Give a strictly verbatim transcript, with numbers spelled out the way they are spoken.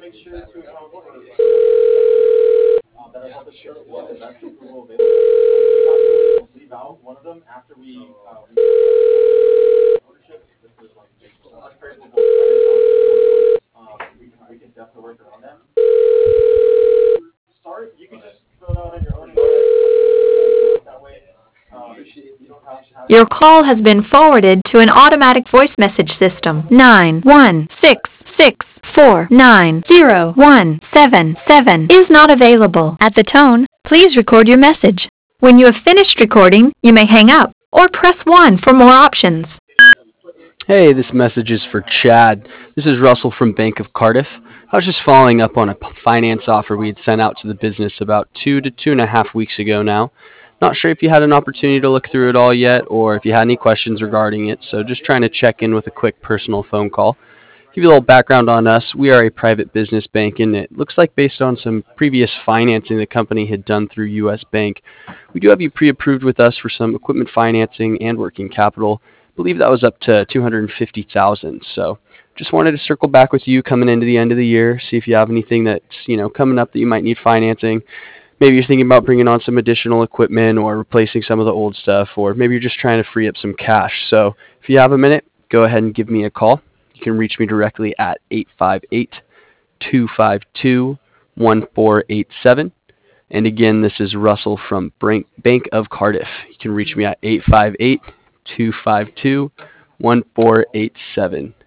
Your call has been forwarded to an automatic voice message system. nine one six six four nine zero one seven seven is not available. At the tone, please record your message. When you have finished recording, you may hang up or press one for more options. Hey, this message is for Chad. This is Russell from Bank of Cardiff. I was just following up on a p- finance offer we had sent out to the business about two to two and a half weeks ago now. Not sure if you had an opportunity to look through it all yet or if you had any questions regarding it, so just trying to check in with a quick personal phone call. Give you a little background on us. We are a private business bank, and it looks like based on some previous financing the company had done through U S. Bank, we do have you pre-approved with us for some equipment financing and working capital. I believe that was up to two hundred fifty thousand dollars. So just wanted to circle back with you coming into the end of the year, see if you have anything that's, you know, coming up that you might need financing. Maybe you're thinking about bringing on some additional equipment or replacing some of the old stuff, or maybe you're just trying to free up some cash. So if you have a minute, go ahead and give me a call. You can reach me directly at eight five eight, two five two, one four eight seven. And again, this is Russell from Bank of Cardiff. You can reach me at eight five eight, two five two, one four eight seven.